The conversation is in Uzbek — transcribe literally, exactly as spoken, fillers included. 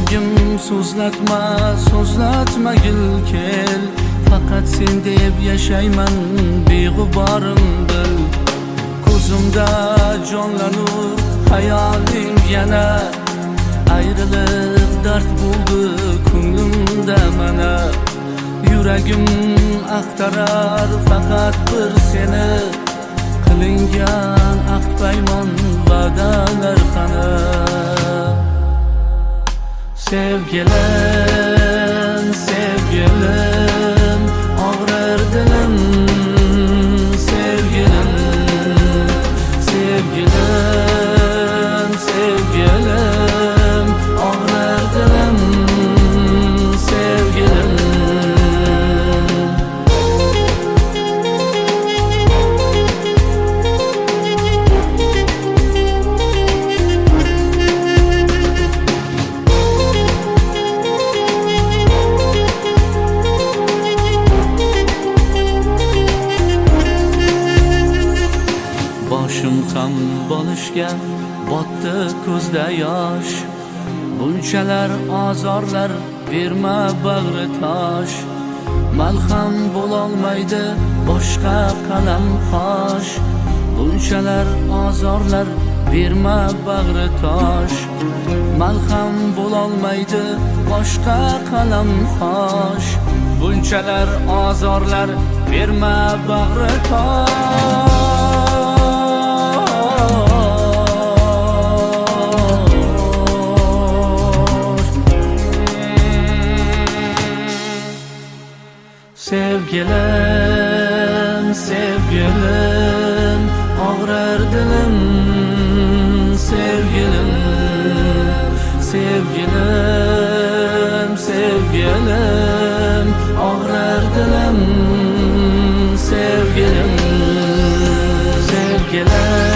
Sevgim so'zlatma, so'zlatmagil kel, faqat sen deb yashayman, beg'uborim bil. Ko'zimda jonlanur hayoling yana, ayriliq dard bo'ldi ko'nglimda mana. Yuragim axtarar faqat bir seni, qilingan ahd paymon va'dalar qani. Sevgilim, sevgilim, og'rir dilim. Sevgilim, sevgilim, sevgilim, og'rir dilim. Sevgilim. Boshim ham bo'lishgan, botdi ko'zda yosh. Bunchalar azorlar berma bag'ri tosh. Malham bo'lolmaydi boshqa qalam qosh. Bunchalar azorlar berma bag'ri tosh. Malham bo'lolmaydi boshqa qalam qosh. Bunchalar azorlar berma bag'ri tosh. Sevgilim, sevgilim, og'rir dilim. Sevgilim, sevgilim, sevgilim, og'rir dilim. Sevgilim, sevgilim.